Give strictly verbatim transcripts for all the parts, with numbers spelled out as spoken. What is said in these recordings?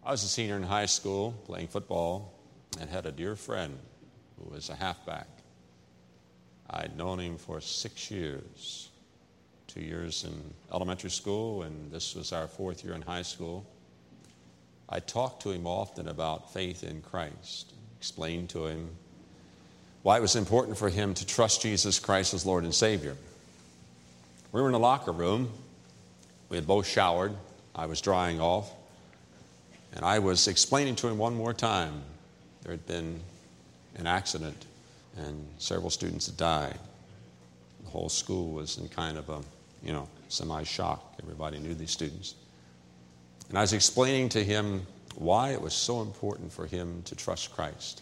I was a senior in high school playing football and had a dear friend who was a halfback. I'd known him for six years, two years in elementary school, and this was our fourth year in high school. I talked to him often about faith in Christ, explained to him why it was important for him to trust Jesus Christ as Lord and Savior. We were in the locker room. We had both showered. I was drying off. And I was explaining to him one more time. There had been an accident, and several students had died. The whole school was in kind of a, you know, semi-shock. Everybody knew these students. And I was explaining to him why it was so important for him to trust Christ.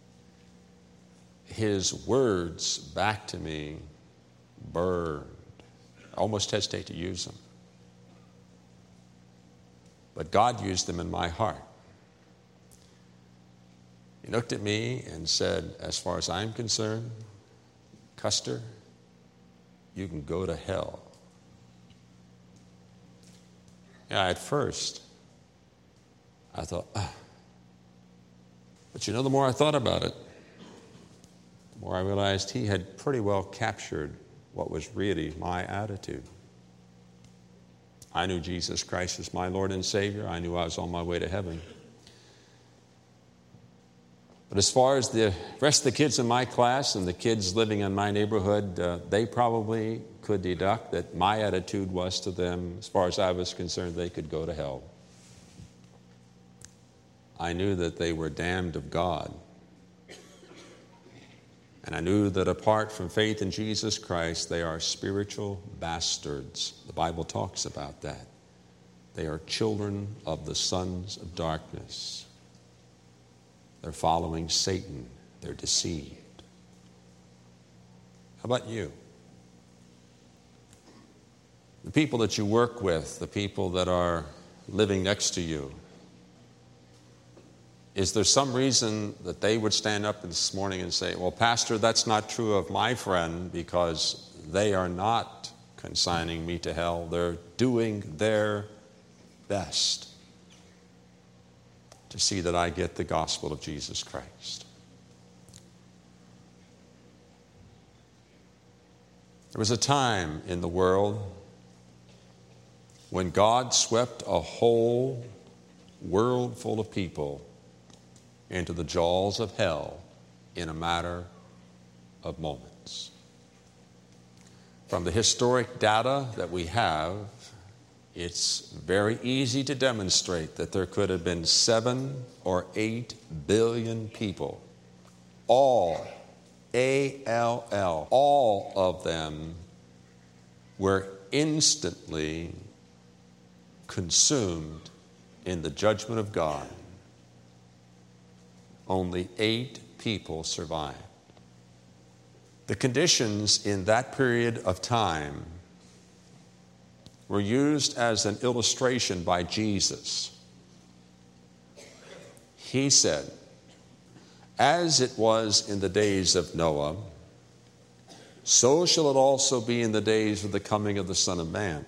His words back to me burned. I almost hesitate to use them. But God used them in my heart. He looked at me and said, as far as I'm concerned, Custer, you can go to hell. Yeah, at first, I thought, ah. But you know, the more I thought about it, the more I realized he had pretty well captured what was really my attitude. I knew Jesus Christ as my Lord and Savior. I knew I was on my way to heaven. But as far as the rest of the kids in my class and the kids living in my neighborhood, uh, they probably could deduct that my attitude was to them, as far as I was concerned, they could go to hell. I knew that they were damned of God. And I knew that apart from faith in Jesus Christ, they are spiritual bastards. The Bible talks about that. They are children of the sons of darkness. They're following Satan. They're deceived. How about you? The people that you work with, the people that are living next to you, is there some reason that they would stand up this morning and say, well, Pastor, that's not true of my friend because they are not consigning me to hell. They're doing their best to see that I get the gospel of Jesus Christ. There was a time in the world when God swept a whole world full of people into the jaws of hell in a matter of moments. From the historic data that we have, it's very easy to demonstrate that there could have been seven or eight billion people, all, A L L, all of them were instantly consumed in the judgment of God. Only eight people survived. The conditions in that period of time were used as an illustration by Jesus. He said, as it was in the days of Noah, so shall it also be in the days of the coming of the Son of Man.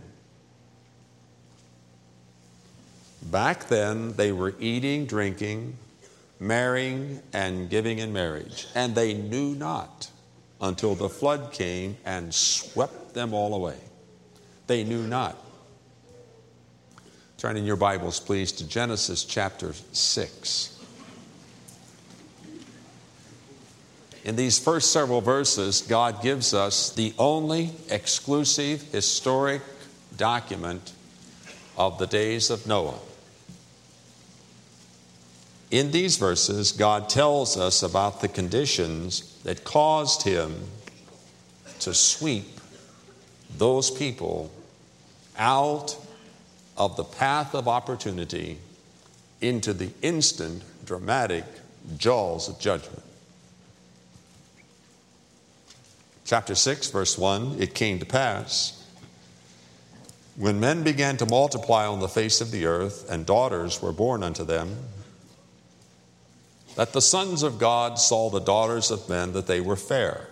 Back then, they were eating, drinking, marrying, and giving in marriage. And they knew not until the flood came and swept them all away. They knew not. Turn in your Bibles, please, to Genesis chapter six. In these first several verses, God gives us the only exclusive historic document of the days of Noah. In these verses, God tells us about the conditions that caused him to sweep those people out of the path of opportunity into the instant, dramatic jaws of judgment. Chapter six, verse one, it came to pass, when men began to multiply on the face of the earth, and daughters were born unto them, that the sons of God saw the daughters of men, that they were fair,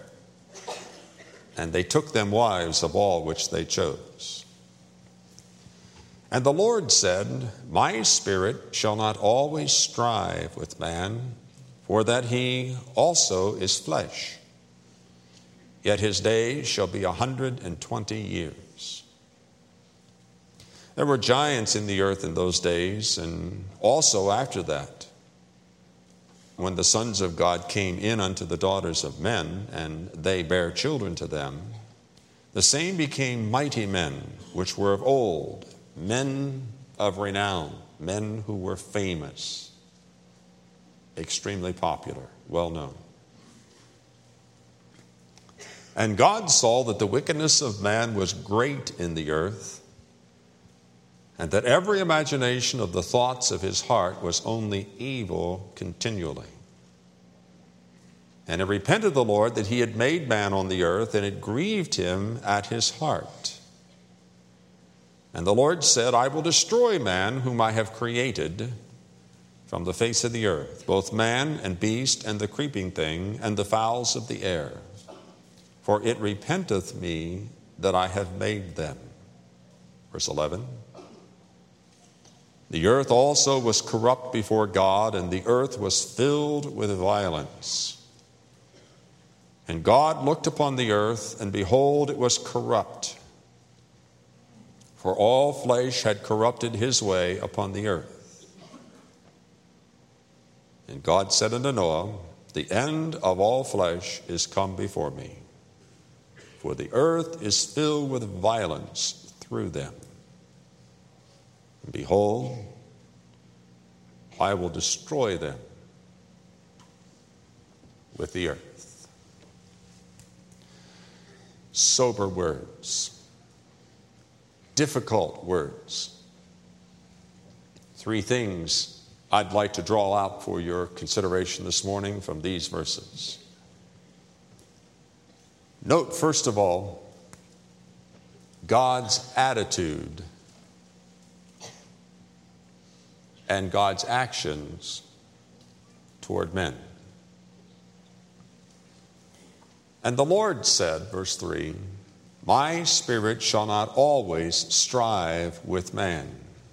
and they took them wives of all which they chose. And the Lord said, My spirit shall not always strive with man, for that he also is flesh. Yet his days shall be a hundred and twenty years. There were giants in the earth in those days, and also after that, when the sons of God came in unto the daughters of men, and they bare children to them, the same became mighty men, which were of old, men of renown, men who were famous, extremely popular, well known. And God saw that the wickedness of man was great in the earth, and that every imagination of the thoughts of his heart was only evil continually. And it repented the Lord that he had made man on the earth, and it grieved him at his heart. And the Lord said, I will destroy man whom I have created from the face of the earth, both man and beast and the creeping thing and the fowls of the air. For it repenteth me that I have made them. Verse eleven. The earth also was corrupt before God, and the earth was filled with violence. And God looked upon the earth, and behold, it was corrupt. For all flesh had corrupted his way upon the earth. And God said unto Noah, The end of all flesh is come before me, for the earth is filled with violence through them. And behold, I will destroy them with the earth. Sober words. Difficult words. Three things I'd like to draw out for your consideration this morning from these verses. Note, first of all, God's attitude and God's actions toward men. And the Lord said, verse three, My spirit shall not always strive with man,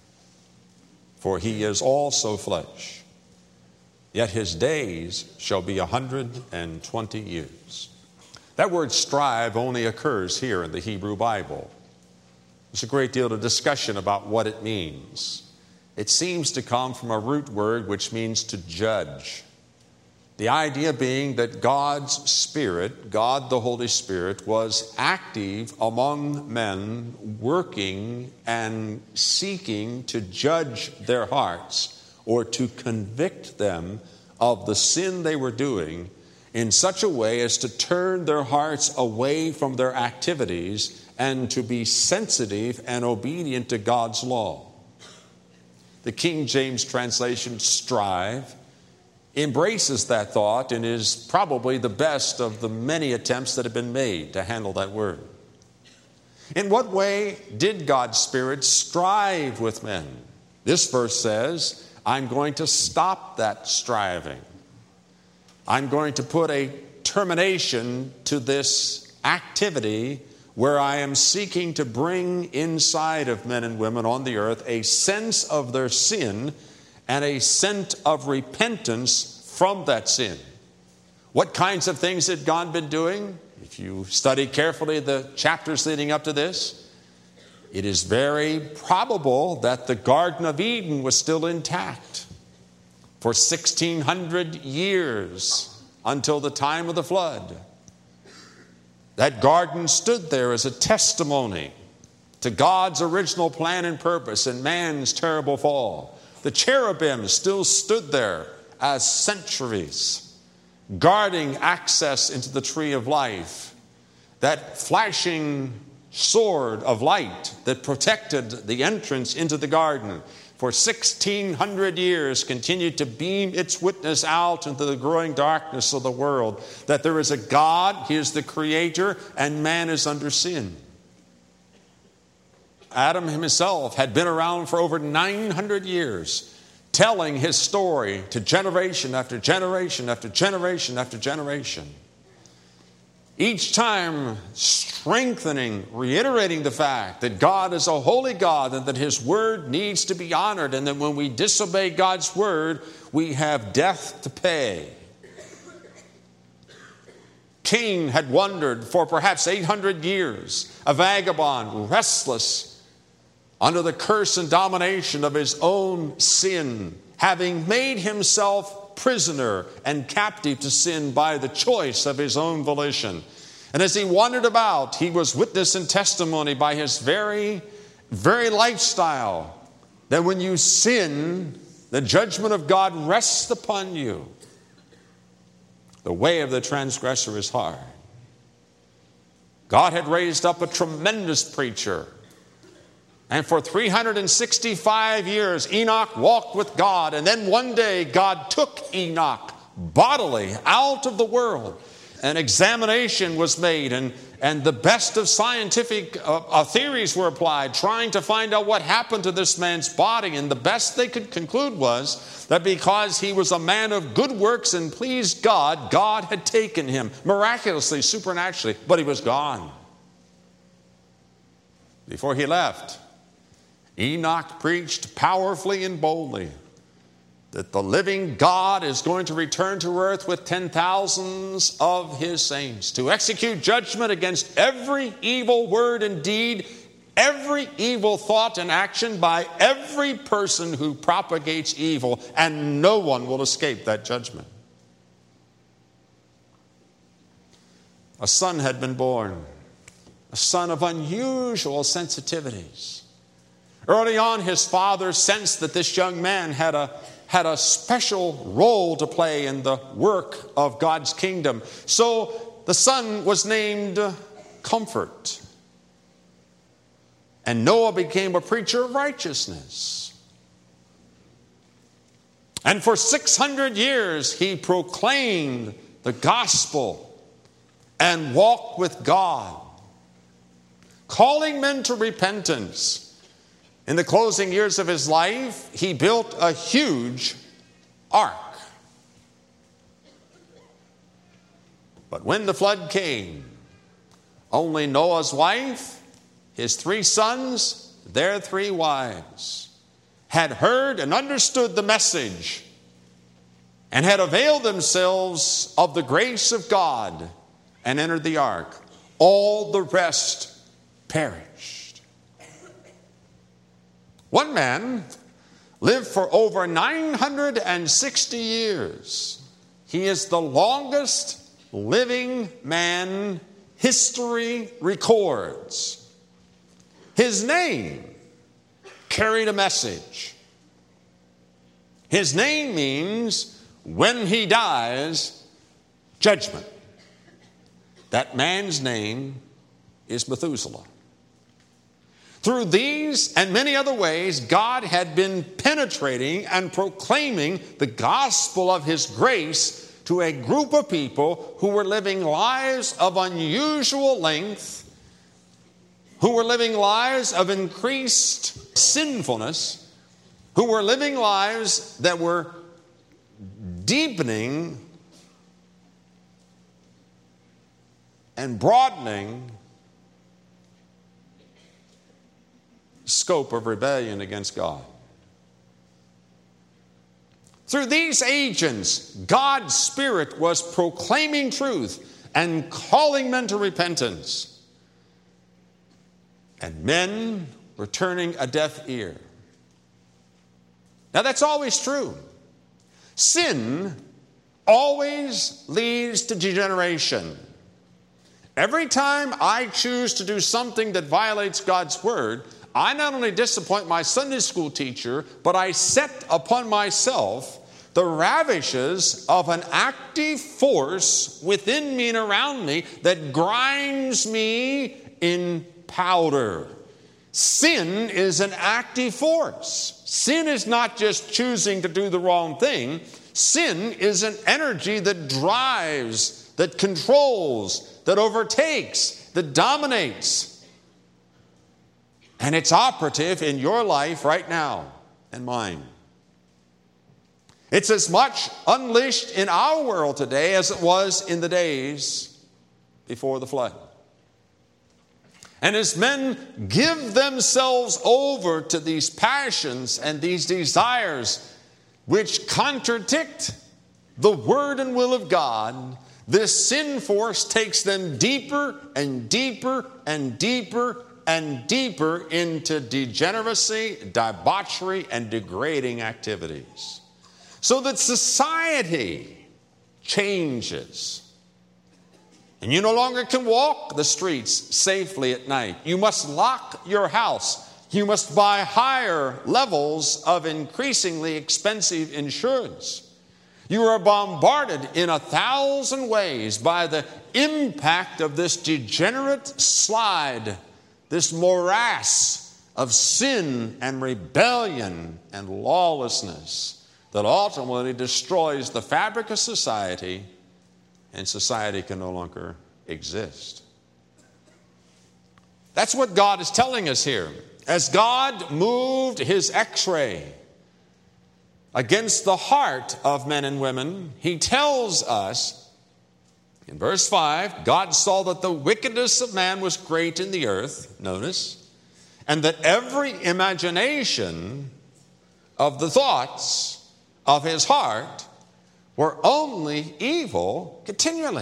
for he is also flesh. Yet his days shall be a hundred and twenty years. That word strive only occurs here in the Hebrew Bible. There's a great deal of discussion about what it means. It seems to come from a root word which means to judge. The idea being that God's Spirit, God the Holy Spirit, was active among men, working and seeking to judge their hearts or to convict them of the sin they were doing in such a way as to turn their hearts away from their activities and to be sensitive and obedient to God's law. The King James translation, strive, embraces that thought and is probably the best of the many attempts that have been made to handle that word. In what way did God's Spirit strive with men? This verse says, I'm going to stop that striving. I'm going to put a termination to this activity where I am seeking to bring inside of men and women on the earth a sense of their sin and a scent of repentance from that sin. What kinds of things had God been doing? If you study carefully the chapters leading up to this, it is very probable that the Garden of Eden was still intact for sixteen hundred years until the time of the flood. That garden stood there as a testimony to God's original plan and purpose and man's terrible fall. The cherubim still stood there as sentries, guarding access into the tree of life. That flashing sword of light that protected the entrance into the garden for sixteen hundred years continued to beam its witness out into the growing darkness of the world, that there is a God, He is the Creator, and man is under sin. Adam himself had been around for over nine hundred years, telling his story to generation after generation after generation after generation. each time strengthening, reiterating the fact that God is a holy God and that His word needs to be honored, and that when we disobey God's word, we have death to pay. Cain had wandered for perhaps eight hundred years, a vagabond, restless, under the curse and domination of his own sin, having made himself prisoner and captive to sin by the choice of his own volition. And as he wandered about, he was witness and testimony by his very, very lifestyle that when you sin, the judgment of God rests upon you. The way of the transgressor is hard. God had raised up a tremendous preacher. And for three hundred sixty-five years, Enoch walked with God. And then one day, God took Enoch bodily out of the world. An examination was made, and, and the best of scientific uh, uh, theories were applied, trying to find out what happened to this man's body. And the best they could conclude was that because he was a man of good works and pleased God, God had taken him miraculously, supernaturally, but he was gone. Before he left, Enoch preached powerfully and boldly that the living God is going to return to earth with ten thousands of his saints to execute judgment against every evil word and deed, every evil thought and action by every person who propagates evil, and no one will escape that judgment. A son had been born, a son of unusual sensitivities. Early on, his father sensed that this young man had a, had a special role to play in the work of God's kingdom. So the son was named Comfort. And Noah became a preacher of righteousness. And for six hundred years, he proclaimed the gospel and walked with God, calling men to repentance. In the closing years of his life, he built a huge ark. But when the flood came, only Noah's wife, his three sons, their three wives, had heard and understood the message and had availed themselves of the grace of God and entered the ark. All the rest perished. One man lived for over nine hundred sixty years. He is the longest living man history records. His name carried a message. His name means, when he dies, judgment. That man's name is Methuselah. Through these and many other ways, God had been penetrating and proclaiming the gospel of His grace to a group of people who were living lives of unusual length, who were living lives of increased sinfulness, who were living lives that were deepening and broadening scope of rebellion against God. Through these agents, God's Spirit was proclaiming truth and calling men to repentance. And men were turning a deaf ear. Now that's always true. Sin always leads to degeneration. Every time I choose to do something that violates God's word, I not only disappoint my Sunday school teacher, but I set upon myself the ravages of an active force within me and around me that grinds me in powder. Sin is an active force. Sin is not just choosing to do the wrong thing. Sin is an energy that drives, that controls, that overtakes, that dominates. And it's operative in your life right now and mine. It's as much unleashed in our world today as it was in the days before the flood. And as men give themselves over to these passions and these desires which contradict the word and will of God, this sin force takes them deeper and deeper and deeper and deeper into degeneracy, debauchery, and degrading activities. So that society changes. And you no longer can walk the streets safely at night. You must lock your house. You must buy higher levels of increasingly expensive insurance. You are bombarded in a thousand ways by the impact of this degenerate slide, this morass of sin and rebellion and lawlessness that ultimately destroys the fabric of society, and society can no longer exist. That's what God is telling us here. As God moved his X-ray against the heart of men and women, he tells us in verse five, God saw that the wickedness of man was great in the earth, notice, and that every imagination of the thoughts of his heart were only evil continually.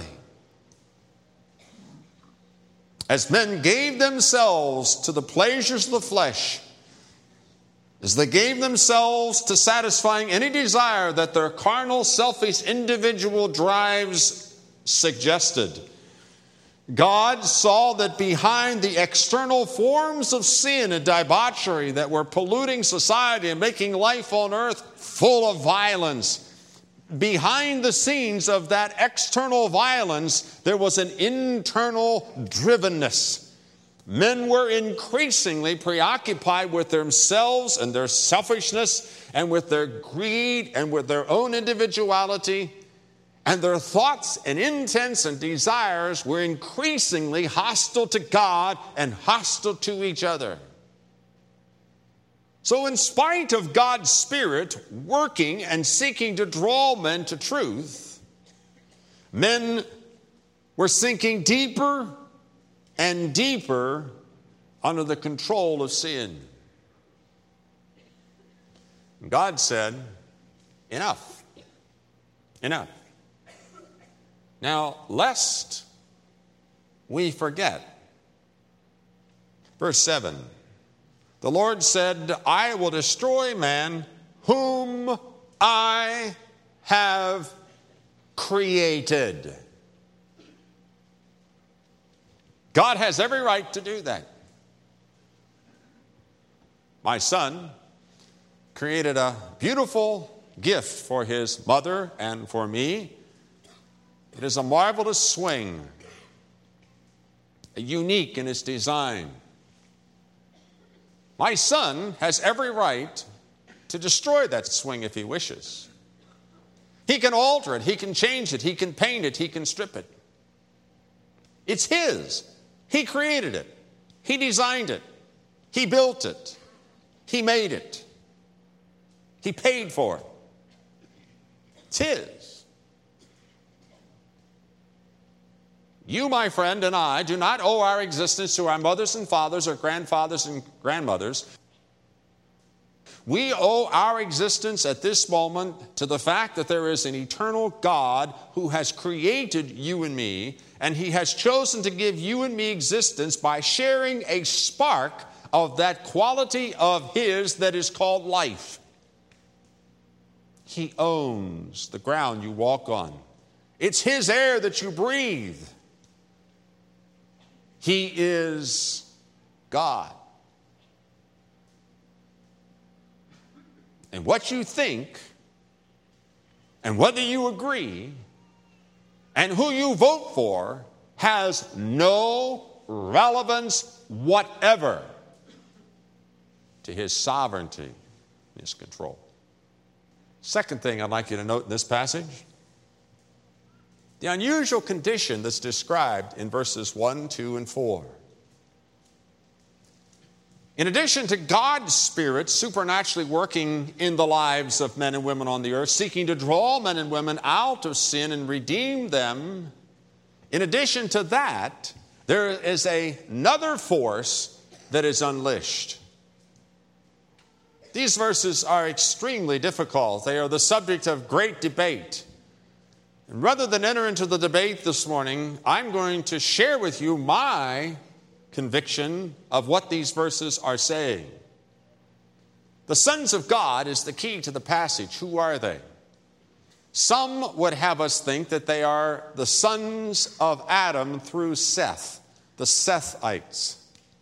As men gave themselves to the pleasures of the flesh, as they gave themselves to satisfying any desire that their carnal, selfish, individual drives suggested, God saw that behind the external forms of sin and debauchery that were polluting society and making life on earth full of violence, behind the scenes of that external violence, there was an internal drivenness. Men were increasingly preoccupied with themselves and their selfishness and with their greed and with their own individuality. And their thoughts and intents and desires were increasingly hostile to God and hostile to each other. So in spite of God's Spirit working and seeking to draw men to truth, men were sinking deeper and deeper under the control of sin. God said, enough, enough. Now, lest we forget, verse seven, the Lord said, I will destroy man whom I have created. God has every right to do that. My son created a beautiful gift for his mother and for me. It is a marvelous swing, unique in its design. My son has every right to destroy that swing if he wishes. He can alter it, he can change it, he can paint it, he can strip it. It's his. He created it. He designed it. He built it. He made it. He paid for it. It's his. You, my friend, and I do not owe our existence to our mothers and fathers or grandfathers and grandmothers. We owe our existence at this moment to the fact that there is an eternal God who has created you and me, and he has chosen to give you and me existence by sharing a spark of that quality of his that is called life. He owns the ground you walk on. It's his air that you breathe. He is God. And what you think, and whether you agree, and who you vote for, has no relevance whatever to his sovereignty, his control. Second thing I'd like you to note in this passage, the unusual condition that's described in verses one, two, and four. In addition to God's Spirit supernaturally working in the lives of men and women on the earth, seeking to draw men and women out of sin and redeem them in addition to that, there is a, another force that is unleashed. These verses are extremely difficult. They are the subject of great debate. And rather than enter into the debate this morning, I'm going to share with you my conviction of what these verses are saying. The sons of God is the key to the passage. Who are they? Some would have us think that they are the sons of Adam through Seth, the Sethites.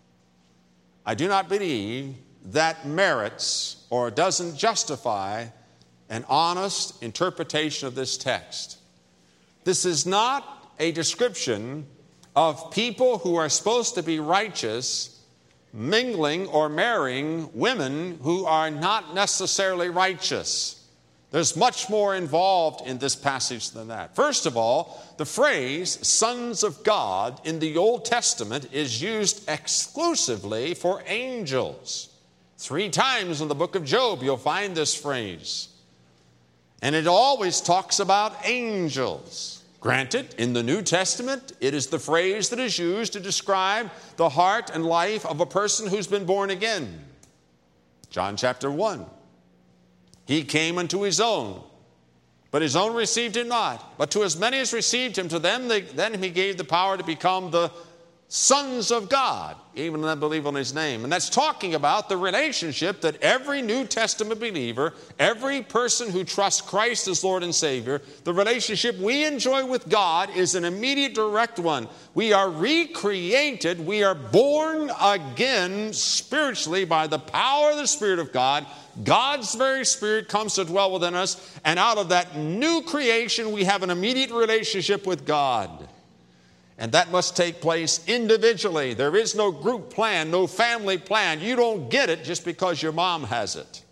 I do not believe that merits or doesn't justify an honest interpretation of this text. This is not a description of people who are supposed to be righteous mingling or marrying women who are not necessarily righteous. There's much more involved in this passage than that. First of all, the phrase sons of God in the Old Testament is used exclusively for angels. Three times in the book of Job you'll find this phrase. And it always talks about angels. Granted, in the New Testament, it is the phrase that is used to describe the heart and life of a person who's been born again. John chapter one. He came unto his own, but his own received him not. But to as many as received him, to them they, then he gave the power to become the sons of God, even that believe on his name. And that's talking about the relationship that every New Testament believer, every person who trusts Christ as Lord and Savior, the relationship we enjoy with God is an immediate, direct one. We are recreated, we are born again spiritually by the power of the Spirit of God. God's very Spirit comes to dwell within us, and out of that new creation, we have an immediate relationship with God. And that must take place individually. There is no group plan, no family plan. You don't get it just because your mom has it.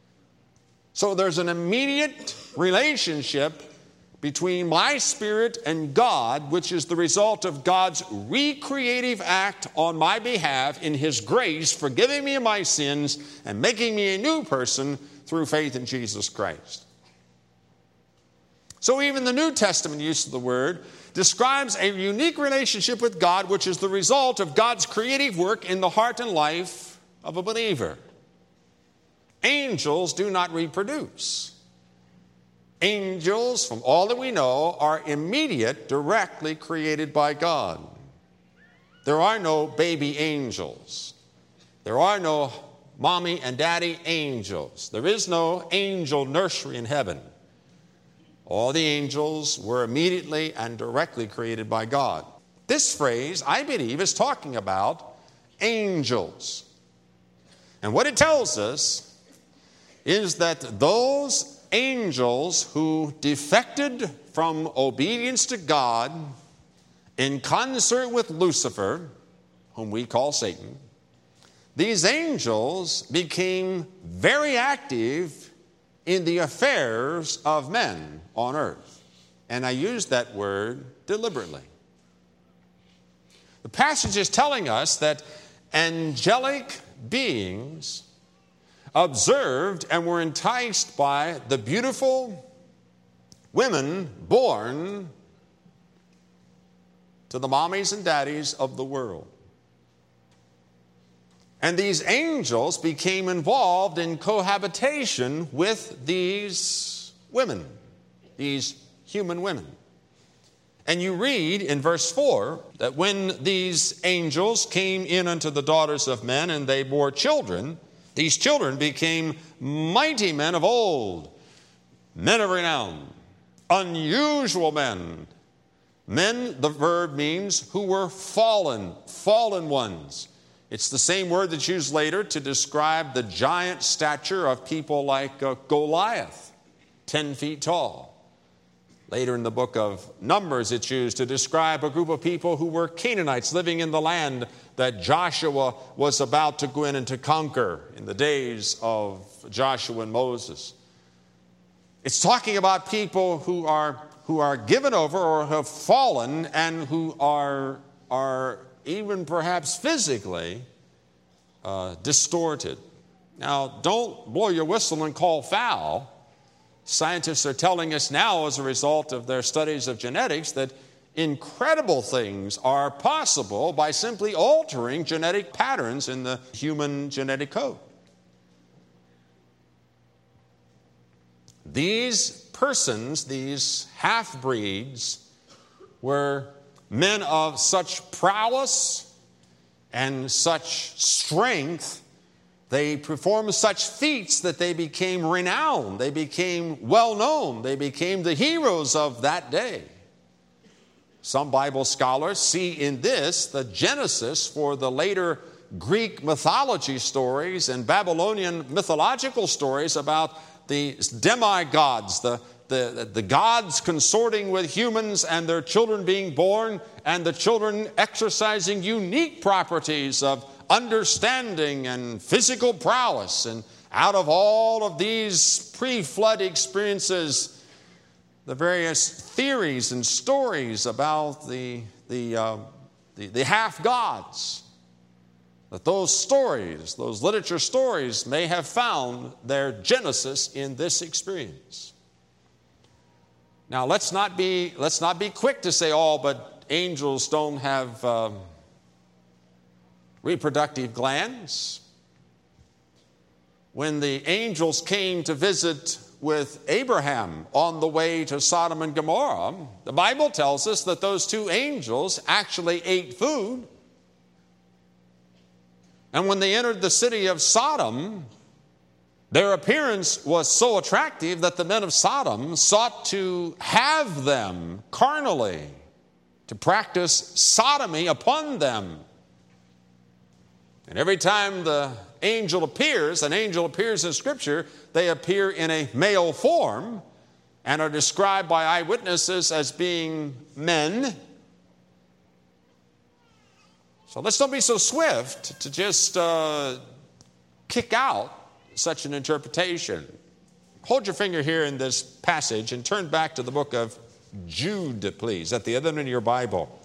So there's an immediate relationship between my spirit and God, which is the result of God's recreative act on my behalf in His grace, forgiving me of my sins and making me a new person through faith in Jesus Christ. So even the New Testament use of the word describes a unique relationship with God, which is the result of God's creative work in the heart and life of a believer. Angels do not reproduce. Angels, from all that we know, are immediate, directly created by God. There are no baby angels. There are no mommy and daddy angels. There is no angel nursery in heaven. All the angels were immediately and directly created by God. This phrase, I believe, is talking about angels. And what it tells us is that those angels who defected from obedience to God in concert with Lucifer, whom we call Satan, these angels became very active in the affairs of men on earth. And I use that word deliberately. The passage is telling us that angelic beings observed and were enticed by the beautiful women born to the mommies and daddies of the world. And these angels became involved in cohabitation with these women, these human women. And you read in verse four that when these angels came in unto the daughters of men and they bore children, these children became mighty men of old, men of renown, unusual men. Men, the verb means who were fallen, fallen ones. It's the same word that's used later to describe the giant stature of people like uh, Goliath, ten feet tall. Later in the book of Numbers, it's used to describe a group of people who were Canaanites living in the land that Joshua was about to go in and to conquer in the days of Joshua and Moses. It's talking about people who are, who are given over or have fallen and who are, are even perhaps physically uh, distorted. Now, don't blow your whistle and call foul. Scientists are telling us now, as a result of their studies of genetics, that incredible things are possible by simply altering genetic patterns in the human genetic code. These persons, these half-breeds, were men of such prowess and such strength. They performed such feats that they became renowned. They became well-known. They became the heroes of that day. Some Bible scholars see in this the genesis for the later Greek mythology stories and Babylonian mythological stories about the demigods, the, the, the gods consorting with humans and their children being born, and the children exercising unique properties of understanding and physical prowess. And out of all of these pre-flood experiences, the various theories and stories about the, the, uh, the, the half-gods, that those stories, those literature stories, may have found their genesis in this experience. Now, let's not be, let's not be quick to say, oh, but angels don't have um, reproductive glands. When the angels came to visit with Abraham on the way to Sodom and Gomorrah, the Bible tells us that those two angels actually ate food. And when they entered the city of Sodom, their appearance was so attractive that the men of Sodom sought to have them carnally, to practice sodomy upon them. And every time the angel appears, an angel appears in Scripture, they appear in a male form and are described by eyewitnesses as being men. So let's don't be so swift to just uh, kick out such an interpretation. Hold your finger here in this passage and turn back to the book of Jude, please, at the other end of your Bible.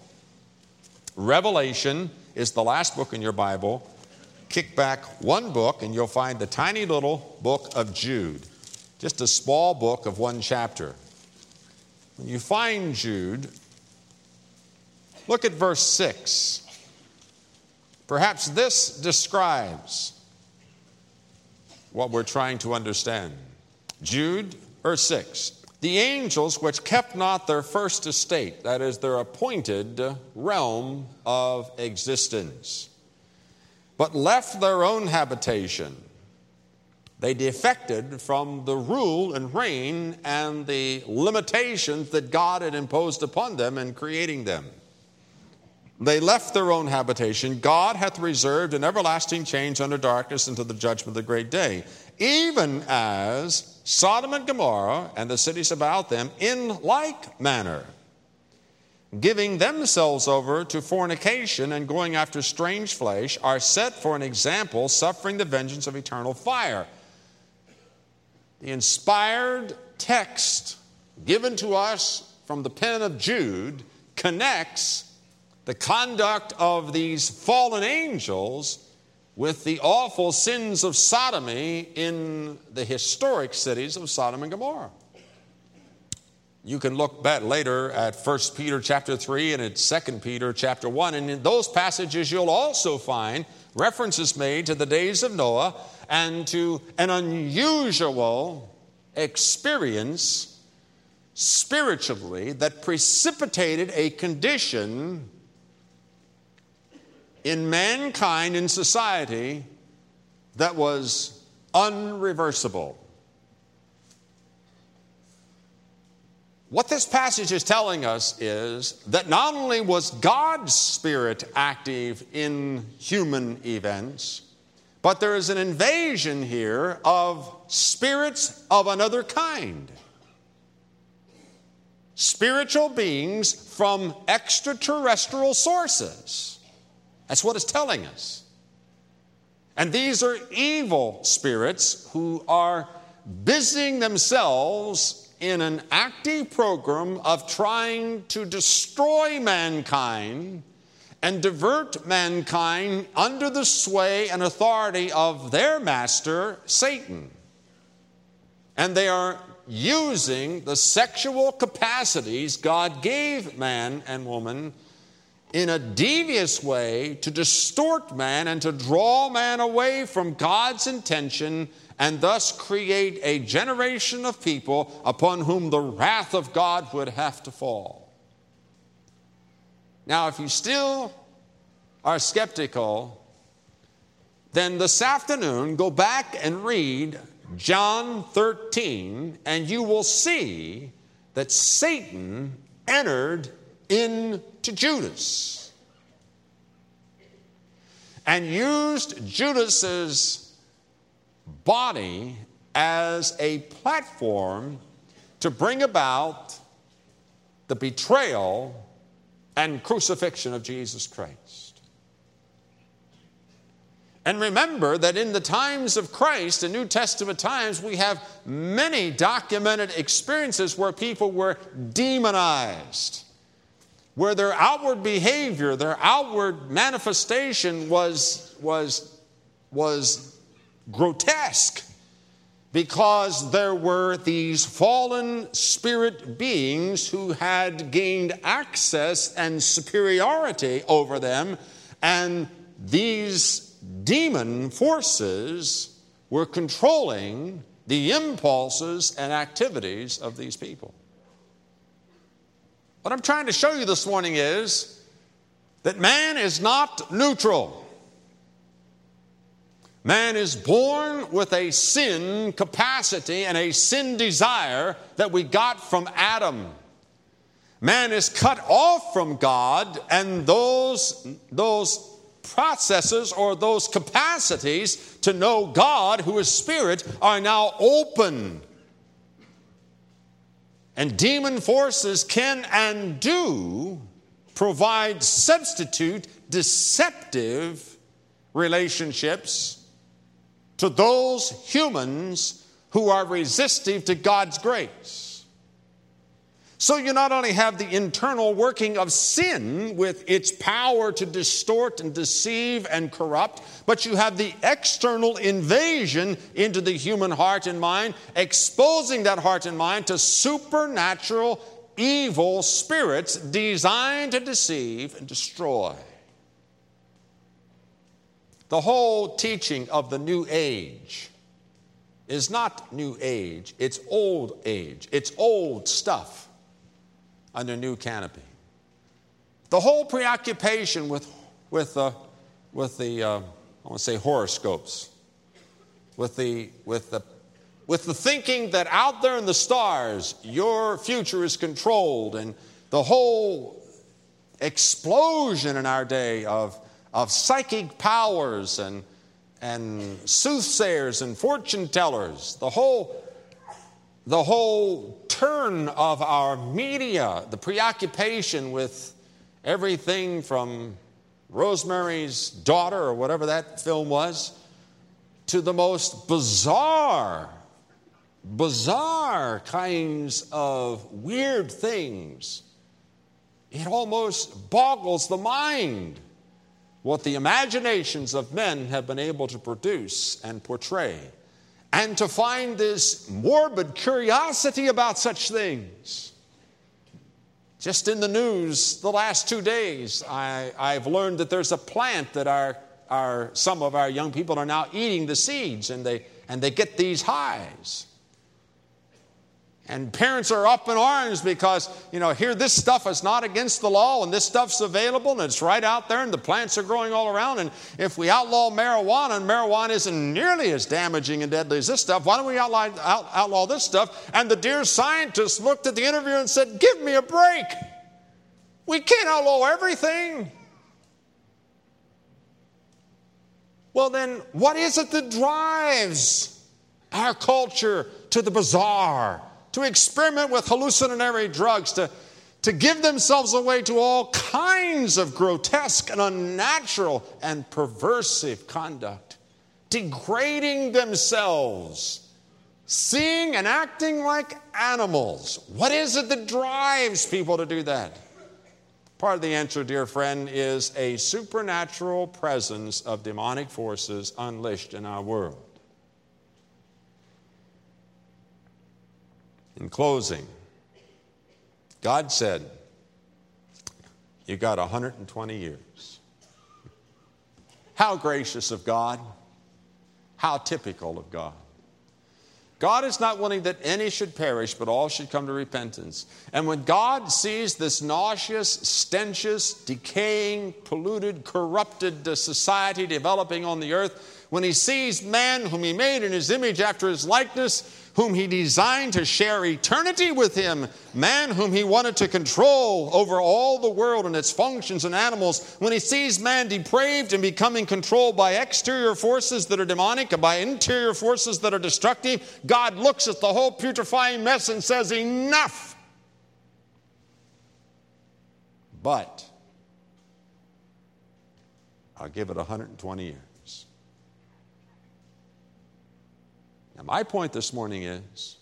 Revelation is the last book in your Bible. Kick back one book and you'll find the tiny little book of Jude, just a small book of one chapter. When you find Jude, look at verse six. Perhaps this describes what we're trying to understand. Jude, verse six. The angels which kept not their first estate, that is, their appointed realm of existence, but left their own habitation. They defected from the rule and reign and the limitations that God had imposed upon them in creating them. They left their own habitation. God hath reserved an everlasting change under darkness until the judgment of the great day, even as Sodom and Gomorrah and the cities about them in like manner, giving themselves over to fornication and going after strange flesh, are set for an example, suffering the vengeance of eternal fire. The inspired text given to us from the pen of Jude connects the conduct of these fallen angels with the awful sins of sodomy in the historic cities of Sodom and Gomorrah. You can look back later at First Peter chapter three and at Second Peter chapter one, and in those passages you'll also find references made to the days of Noah and to an unusual experience spiritually that precipitated a condition in mankind, in society, that was unreversible. What this passage is telling us is that not only was God's Spirit active in human events, but there is an invasion here of spirits of another kind. Spiritual beings from extraterrestrial sources. That's what it's telling us. And these are evil spirits who are busying themselves in an active program of trying to destroy mankind and divert mankind under the sway and authority of their master, Satan. And they are using the sexual capacities God gave man and woman in a devious way to distort man and to draw man away from God's intention, and thus create a generation of people upon whom the wrath of God would have to fall. Now, if you still are skeptical, then this afternoon go back and read John thirteen, and you will see that Satan entered into Judas and used Judas's body as a platform to bring about the betrayal and crucifixion of Jesus Christ. And remember that in the times of Christ, in New Testament times, we have many documented experiences where people were demonized, where their outward behavior, their outward manifestation was, was, was grotesque, because there were these fallen spirit beings who had gained access and superiority over them, and these demon forces were controlling the impulses and activities of these people. What I'm trying to show you this morning is that man is not neutral. Man is born with a sin capacity and a sin desire that we got from Adam. Man is cut off from God, and those, those processes or those capacities to know God, who is spirit, are now open. And demon forces can and do provide substitute, deceptive relationships to those humans who are resistive to God's grace. So you not only have the internal working of sin with its power to distort and deceive and corrupt, but you have the external invasion into the human heart and mind, exposing that heart and mind to supernatural evil spirits designed to deceive and destroy. The whole teaching of the New Age is not New Age, it's old age. It's old stuff under new canopy. The whole preoccupation with, with, uh, with the, uh, I want to say horoscopes, with the, with, the, with the thinking that out there in the stars, your future is controlled, and the whole explosion in our day of, of psychic powers and, and soothsayers and fortune tellers, the whole The whole turn of our media, the preoccupation with everything from Rosemary's Daughter, or whatever that film was, to the most bizarre, bizarre kinds of weird things. It almost boggles the mind what the imaginations of men have been able to produce and portray. And to find this morbid curiosity about such things. Just in the news the last two days, I, I've learned that there's a plant that our, our, some of our young people are now eating the seeds, and they, and they get these highs. And parents are up in arms because, you know, here this stuff is not against the law, and this stuff's available, and it's right out there, and the plants are growing all around. And if we outlaw marijuana, and marijuana isn't nearly as damaging and deadly as this stuff, why don't we outlaw, out, outlaw this stuff? And the dear scientist looked at the interviewer and said, "Give me a break. We can't outlaw everything." Well, then, what is it that drives our culture to the bizarre, to experiment with hallucinatory drugs, to, to give themselves away to all kinds of grotesque and unnatural and perversive conduct, degrading themselves, seeing and acting like animals? What is it that drives people to do that? Part of the answer, dear friend, is a supernatural presence of demonic forces unleashed in our world. In closing, God said, you got one hundred twenty years. How gracious of God. How typical of God. God is not willing that any should perish, but all should come to repentance. And when God sees this nauseous, stenchous, decaying, polluted, corrupted society developing on the earth, when he sees man whom he made in his image after his likeness, whom he designed to share eternity with him, man whom he wanted to control over all the world and its functions and animals, when he sees man depraved and becoming controlled by exterior forces that are demonic and by interior forces that are destructive, God looks at the whole putrefying mess and says, enough. But I'll give it one hundred twenty years. Now, my point this morning is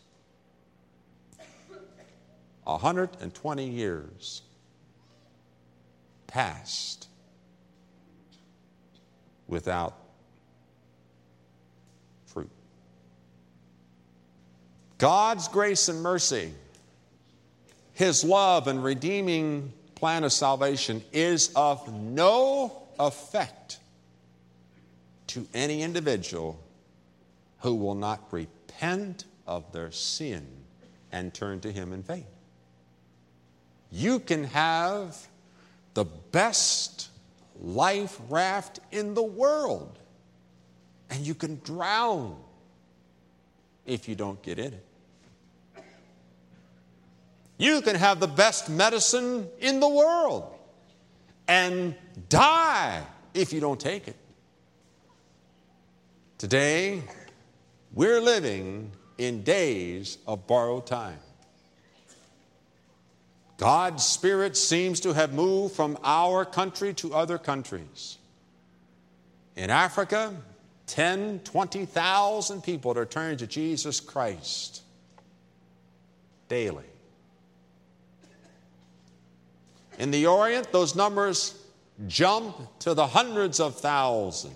one hundred twenty years passed without fruit. God's grace and mercy, His love and redeeming plan of salvation is of no effect to any individual who will not repent of their sin and turn to Him in faith. You can have the best life raft in the world, and you can drown if you don't get in it. You can have the best medicine in the world and die if you don't take it. Today, we're living in days of borrowed time. God's Spirit seems to have moved from our country to other countries. In Africa, ten, twenty thousand people are turning to Jesus Christ daily. In the Orient, those numbers jump to the hundreds of thousands.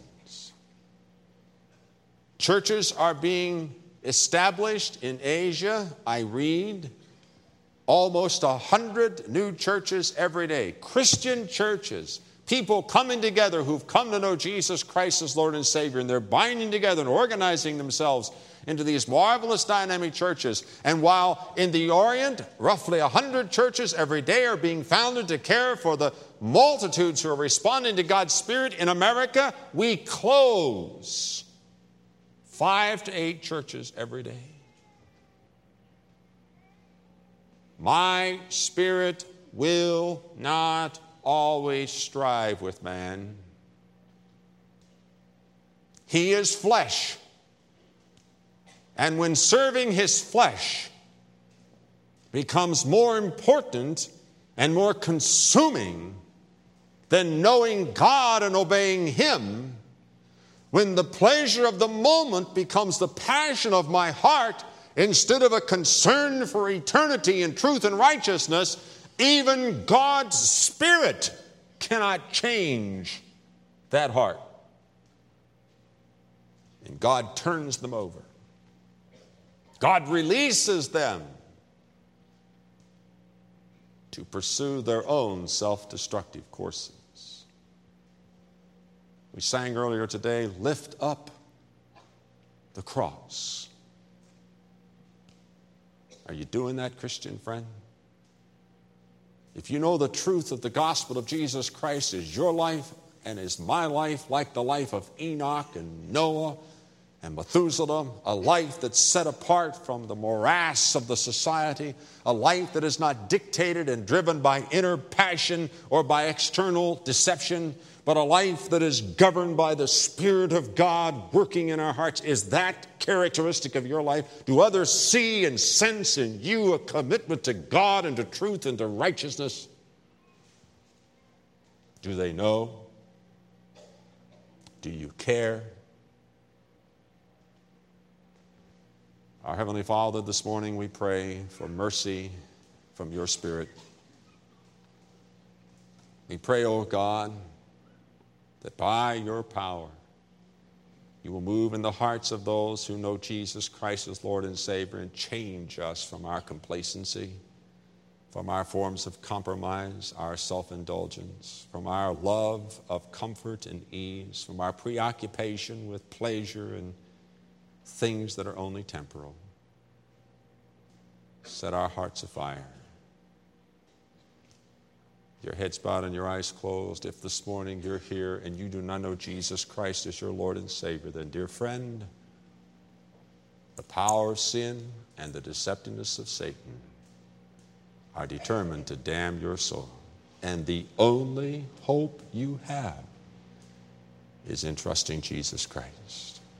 Churches are being established in Asia. I read almost a hundred new churches every day. Christian churches, people coming together who've come to know Jesus Christ as Lord and Savior, and they're binding together and organizing themselves into these marvelous dynamic churches. And while in the Orient, roughly a hundred churches every day are being founded to care for the multitudes who are responding to God's Spirit, in America, we close five to eight churches every day. My spirit will not always strive with man. He is flesh. And when serving his flesh becomes more important and more consuming than knowing God and obeying Him, when the pleasure of the moment becomes the passion of my heart instead of a concern for eternity and truth and righteousness, even God's Spirit cannot change that heart. And God turns them over. God releases them to pursue their own self-destructive courses. We sang earlier today, lift up the cross. Are you doing that, Christian friend? If you know the truth of the gospel of Jesus Christ is your life and is my life, like the life of Enoch and Noah and Methuselah, a life that's set apart from the morass of the society, a life that is not dictated and driven by inner passion or by external deception, but a life that is governed by the Spirit of God working in our hearts. Is that characteristic of your life? Do others see and sense in you a commitment to God and to truth and to righteousness? Do they know? Do you care? Our Heavenly Father, this morning we pray for mercy from your Spirit. We pray, O God, that by your power You will move in the hearts of those who know Jesus Christ as Lord and Savior and change us from our complacency, from our forms of compromise, our self-indulgence, from our love of comfort and ease, from our preoccupation with pleasure and things that are only temporal. Set our hearts afire. Your heads bowed and your eyes closed. If this morning you're here and you do not know Jesus Christ as your Lord and Savior, then, dear friend, the power of sin and the deceptiveness of Satan are determined to damn your soul. And the only hope you have is in trusting Jesus Christ.